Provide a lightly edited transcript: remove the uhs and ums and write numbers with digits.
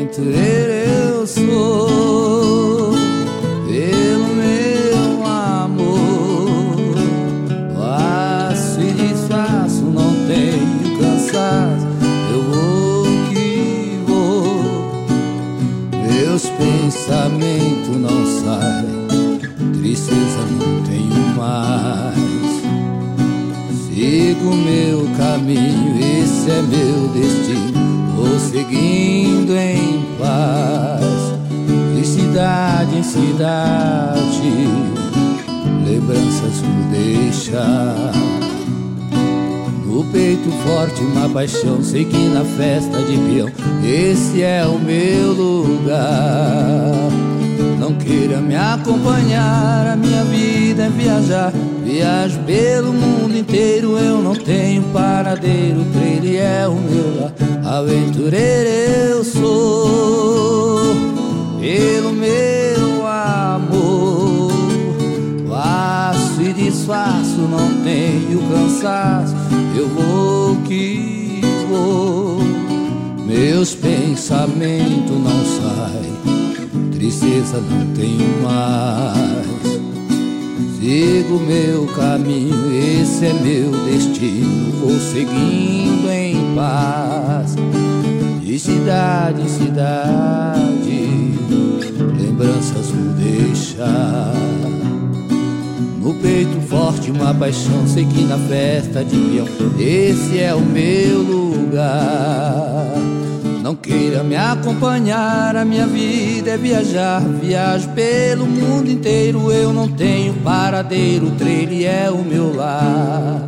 aventureiro eu sou, pelo meu amor. Faço e desfaço, não tenho cansaço, eu vou que vou. Meus pensamentos não saem, tristeza não tenho mais. Sigo meu caminho, esse é meu destino, vou seguindo em paz. De cidade em cidade, lembranças vou deixar. No peito forte uma paixão, sei que na festa de peão esse é o meu lugar. Não queira me acompanhar, a minha vida é viajar. Viajo pelo mundo inteiro, eu não tenho paradeiro, o trailer é o meu lar. Aventureiro eu sou, pelo meu amor. Faço e desfaço, não tenho cansaço, eu vou que vou. Meus pensamentos não saem, tristeza não tenho mais. Sigo meu caminho, esse é meu destino, vou seguindo em paz. De cidade em cidade, lembranças vou deixar. No peito forte uma paixão, sei que na festa de peão esse é o meu lugar. Não queira me acompanhar, a minha vida é viajar. Viajo pelo mundo inteiro, eu não tenho paradeiro, o trailer é o meu lar.